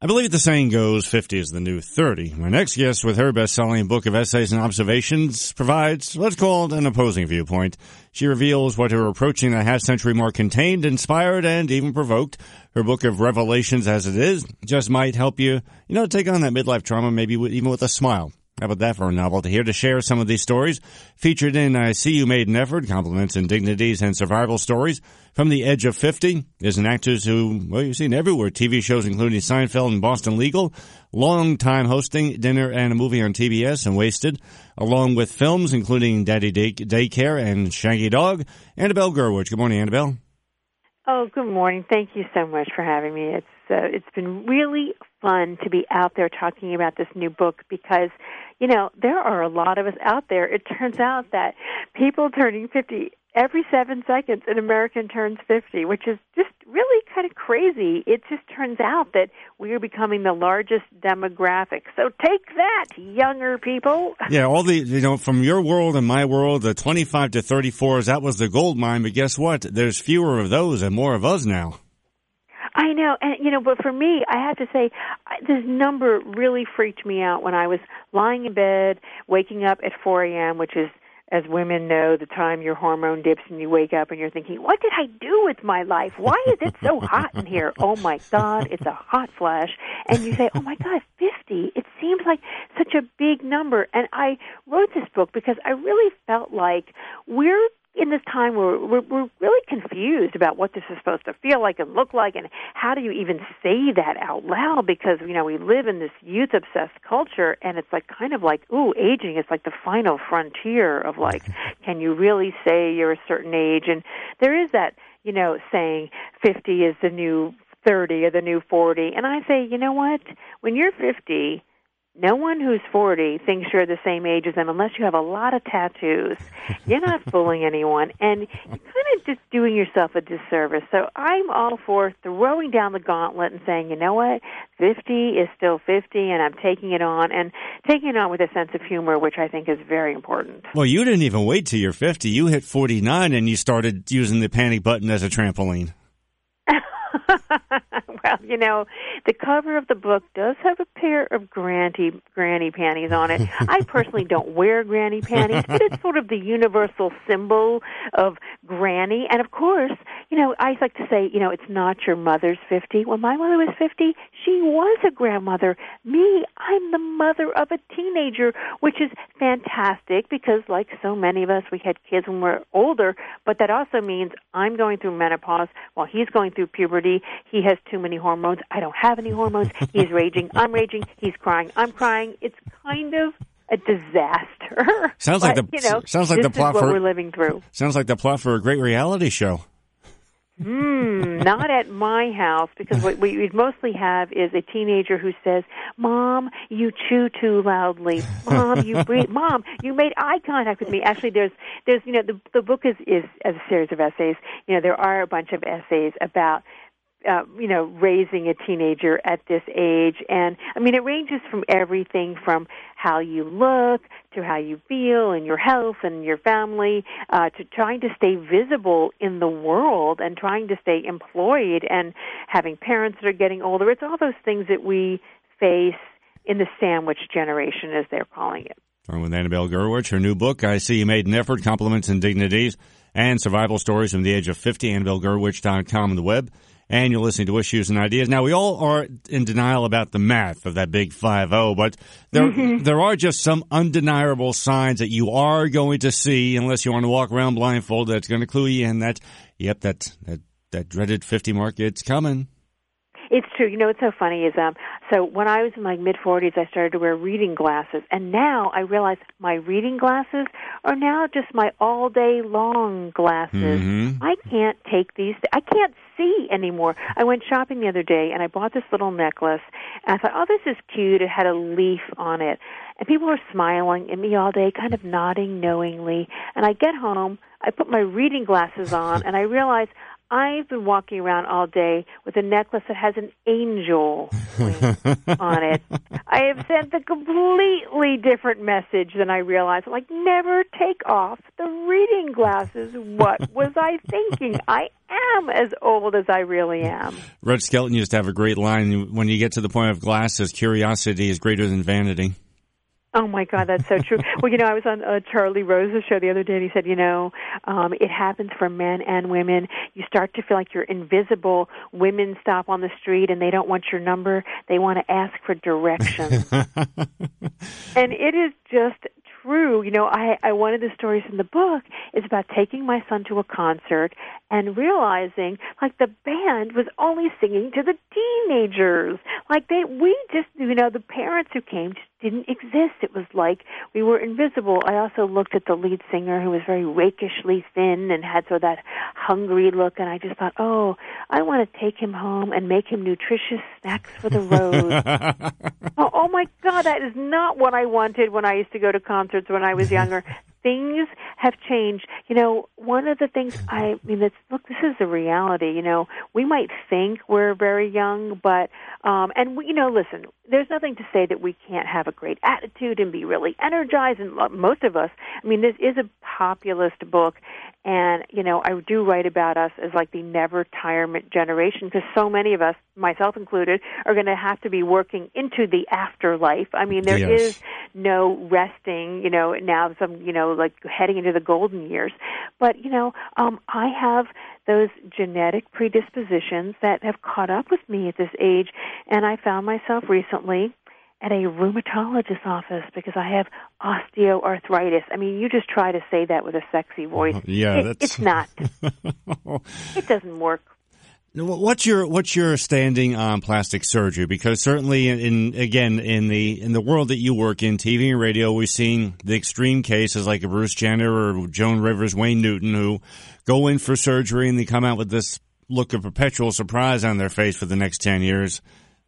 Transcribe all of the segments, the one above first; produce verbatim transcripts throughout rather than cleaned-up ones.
I believe the saying goes, fifty is the new thirty. My next guest with her best-selling book of essays and observations provides what's called an opposing viewpoint. She reveals what her approaching a half-century more contained, inspired, and even provoked. Her book of revelations as it is just might help you, you know, take on that midlife trauma, maybe even with a smile. How about that for a novelty? Here to share some of these stories, featured in I See You Made an Effort, Compliments, Indignities, and Survival Stories. From the Edge of fifty is an actress who, well, you've seen everywhere, T V shows including Seinfeld and Boston Legal, long-time hosting dinner and a movie on T B S and Wasted, along with films including Daddy Day- Daycare and Shaggy Dog. Annabelle Gurwitch. Good morning, Annabelle. Oh, good morning. Thank you so much for having me. It's uh, it's been really fun to be out there talking about this new book because, you know, there are a lot of us out there. It turns out that people turning fifty, every seven seconds an American turns fifty, which is just really kind of crazy. It just turns out that we are becoming the largest demographic. So take that, younger people. Yeah, all the, you know, from your world and my world, the twenty-five to thirty-fours, that was the gold mine. But guess what? There's fewer of those and more of us now. I know, and you know, but for me, I have to say, this number really freaked me out when I was lying in bed, waking up at four a.m., which is, as women know, the time your hormone dips and you wake up and you're thinking, what did I do with my life? Why is it so hot in here? Oh, my God, it's a hot flash. And you say, oh, my God, fifty. It seems like such a big number. And I wrote this book because I really felt like we're in this time where we're, we're really confused about what this is supposed to feel like and look like, and how do you even say that out loud? Because, you know, we live in this youth-obsessed culture, and it's like kind of like, ooh, aging is like the final frontier of like, can you really say you're a certain age? And there is that, you know, saying fifty is the new thirty or the new forty. And I say, you know what? When you're fifty, no one who's forty thinks you're the same age as them unless you have a lot of tattoos. You're not fooling anyone, and you're kind of just doing yourself a disservice. So I'm all for throwing down the gauntlet and saying, you know what, fifty is still fifty, and I'm taking it on, and taking it on with a sense of humor, which I think is very important. Well, you didn't even wait till you're fifty. You hit forty-nine, and you started using the panic button as a trampoline. Well, you know, the cover of the book does have a pair of granny, granny panties on it. I personally don't wear granny panties, but it's sort of the universal symbol of granny. And, of course, you know, I like to say, you know, it's not your mother's fifty. When my mother was fifty, she was a grandmother. Me, I'm the mother of a teenager, which is fantastic because, like so many of us, we had kids when we were older, but that also means I'm going through menopause while he's going through puberty. He has too many hormones. I don't have any hormones. He's raging. I'm raging. He's crying. I'm crying. It's kind of a disaster. Sounds like but, the you know, sounds like this the plot is what for we're living through. Sounds like the plot for a great reality show. Hmm, not at my house, because what we would mostly have is a teenager who says, Mom, you chew too loudly. Mom, you breathe. Mom, you made eye contact with me. Actually, there's, there's, you know, the, the book is, is a series of essays. You know, there are a bunch of essays about Uh, you know, raising a teenager at this age. And, I mean, it ranges from everything from how you look to how you feel and your health and your family, uh, to trying to stay visible in the world and trying to stay employed and having parents that are getting older. It's all those things that we face in the sandwich generation, as they're calling it. Talking with Annabelle Gurwitch, her new book, I See You Made an Effort, Compliments, Indignities, and Survival Stories from the Age of fifty, annabelle gurwitch dot com on the web. And you're listening to Issues and Ideas. Now, we all are in denial about the math of that big five oh, but there mm-hmm. there are just some undeniable signs that you are going to see, unless you want to walk around blindfolded, that's going to clue you in that, yep, that, that, that dreaded fifty mark, it's coming. It's true. You know, what's so funny is, um, so when I was in my mid-forties, I started to wear reading glasses. And now I realize my reading glasses are now just my all-day long glasses. Mm-hmm. I can't take these. I can't see anymore. I went shopping the other day, and I bought this little necklace. And I thought, oh, this is cute. It had a leaf on it. And people were smiling at me all day, kind of nodding knowingly. And I get home, I put my reading glasses on, and I realize I've been walking around all day with a necklace that has an angel wing on it. I have sent a completely different message than I realized. Like, never take off the reading glasses. What was I thinking? I am as old as I really am. Red Skelton used to have a great line, when you get to the point of glasses, curiosity is greater than vanity. Oh, my God, that's so true. Well, you know, I was on uh, Charlie Rose's show the other day, and he said, you know, um, it happens for men and women. You start to feel like you're invisible. Women stop on the street, and they don't want your number. They want to ask for directions. And it is just true. You know, I, I one of the stories in the book is about taking my son to a concert and realizing, like, the band was only singing to the teenagers. Like, they, we just, you know, the parents who came just didn't exist. It was like we were invisible. I also looked at the lead singer, who was very rakishly thin and had sort of that hungry look, and I just thought, oh, I want to take him home and make him nutritious snacks for the road. oh, oh, my God, that is not what I wanted when I used to go to concerts when I was younger. Things have changed. You know, one of the things, I mean, it's, look, this is the reality. You know, we might think we're very young, but, um, and, we, you know, listen, there's nothing to say that we can't have a great attitude and be really energized, and most of us, I mean, this is a populist book, and, you know, I do write about us as like the never-retirement generation, because so many of us, myself included, are going to have to be working into the afterlife. I mean, there yes. is no resting, you know, now some, you know, like heading into the golden years. But, you know, um, I have those genetic predispositions that have caught up with me at this age, and I found myself recently at a rheumatologist's office because I have osteoarthritis. I mean, you just try to say that with a sexy voice. Yeah, it, that's... It's not. It doesn't work. What's your what's your standing on plastic surgery? Because certainly, in, in again in the in the world that you work in, T V and radio, we've seen the extreme cases like a Bruce Jenner or Joan Rivers, Wayne Newton, who go in for surgery and they come out with this look of perpetual surprise on their face for the next ten years.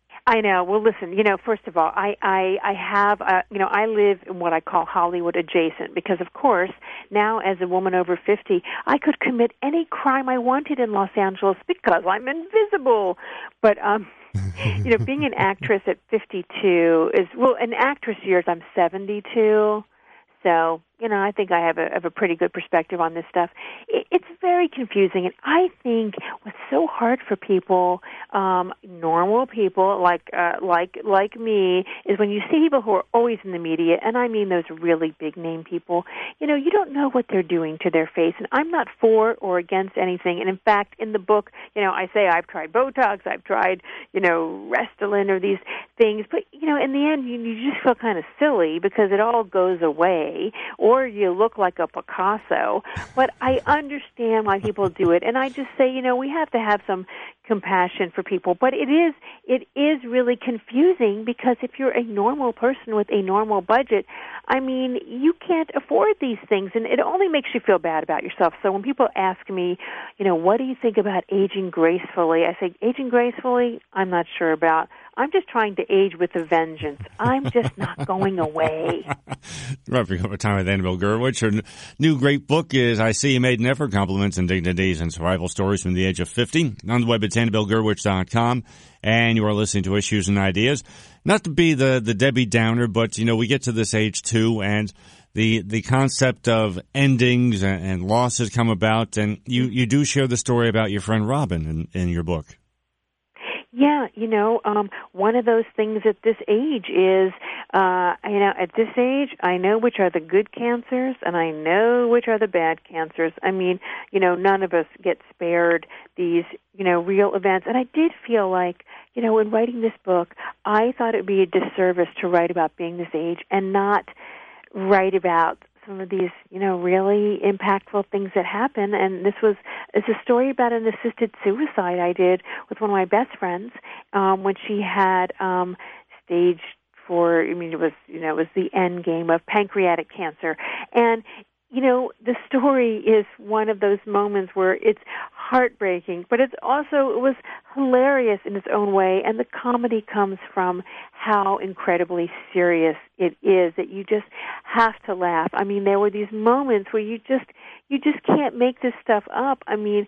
I know. Well, listen, you know, first of all, I, I, I have, uh, you know, I live in what I call Hollywood adjacent because, of course, now as a woman over fifty, I could commit any crime I wanted in Los Angeles because I'm invisible. But, um, you know, being an actress at fifty-two is, well, in actress years, I'm seventy-two. So, you know, I think I have a, have a pretty good perspective on this stuff. It, it's very confusing, and I think what's so hard for people, um, normal people like uh, like like me, is when you see people who are always in the media, and I mean those really big name people. You know, you don't know what they're doing to their face, and I'm not for or against anything. And in fact, in the book, you know, I say I've tried Botox, I've tried, you know, Restylane or these things, but you know, in the end, you, you just feel kind of silly because it all goes away. Or you look like a Picasso. But I understand why people do it, and I just say, you know, we have to have some compassion for people. But it is it is really confusing because if you're a normal person with a normal budget, I mean, you can't afford these things, and it only makes you feel bad about yourself. So when people ask me, you know, what do you think about aging gracefully? I say, aging gracefully, I'm not sure about. I'm just trying to age with a vengeance. I'm just not going away. Wrapping up our time with Annabelle Gurwitch. Her new great book is I See You Made an Effort, Compliments and Dignities and Survival Stories from the Age of fifty. On the web, it's annabelle gurwitch dot com. And you are listening to Issues and Ideas. Not to be the, the Debbie Downer, but, you know, we get to this age, too, and the the concept of endings and, and losses come about. And you, you do share the story about your friend Robin in, in your book. Yeah, you know, um, one of those things at this age is, uh, you know, at this age, I know which are the good cancers and I know which are the bad cancers. I mean, you know, none of us get spared these, you know, real events. And I did feel like, you know, in writing this book, I thought it would be a disservice to write about being this age and not write about some of these, you know, really impactful things that happen. And this was it's a story about an assisted suicide I did with one of my best friends um, when she had um, stage four. I mean, it was, you know, it was the end game of pancreatic cancer. And you know, the story is one of those moments where it's heartbreaking, but it's also, it was hilarious in its own way, and the comedy comes from how incredibly serious it is that you just have to laugh. I mean, there were these moments where you just, you just can't make this stuff up. I mean,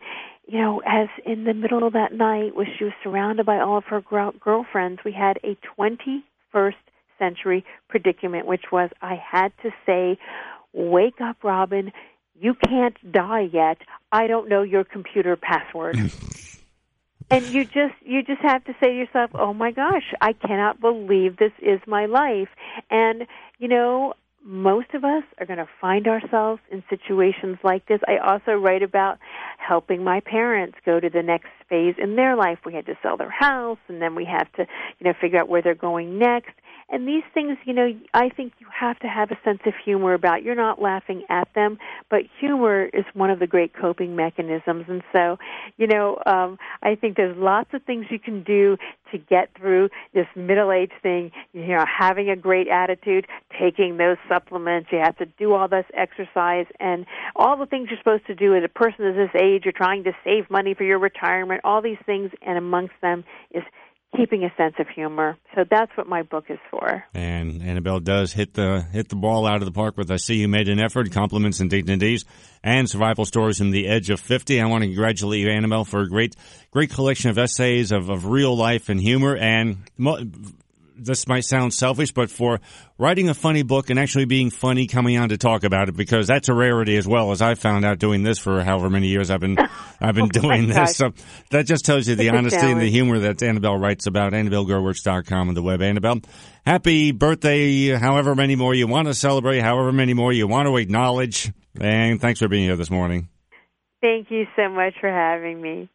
you know, as in the middle of that night, when she was surrounded by all of her gr- girlfriends, we had a twenty-first century predicament, which was I had to say, wake up, Robin, you can't die yet. I don't know your computer password. And you just you just have to say to yourself, oh, my gosh, I cannot believe this is my life. And, you know, most of us are going to find ourselves in situations like this. I also write about helping my parents go to the next phase in their life. We had to sell their house, and then we have to, you know, figure out where they're going next. And these things, you know, I think you have to have a sense of humor about. You're not laughing at them, but humor is one of the great coping mechanisms. And so, you know, um, I think there's lots of things you can do to get through this middle-age thing, you know, having a great attitude, taking those supplements. You have to do all this exercise and all the things you're supposed to do as a person of this age. You're trying to save money for your retirement, all these things, and amongst them is keeping a sense of humor. So that's what my book is for. And Annabelle does hit the hit the ball out of the park with I See You Made an Effort, Compliments and Dignities, and Survival Stories from the Edge of fifty. I want to congratulate you, Annabelle, for a great great collection of essays of, of real life and humor. And mo- this might sound selfish, but for writing a funny book and actually being funny coming on to talk about it, because that's a rarity as well, as I found out doing this for however many years I've been I've been doing oh this. So that just tells you the it's honesty and the humor that Annabelle writes about. Annabelle Gurwitch dot com on the web. Annabelle, happy birthday, however many more you want to celebrate, however many more you want to acknowledge. And thanks for being here this morning. Thank you so much for having me.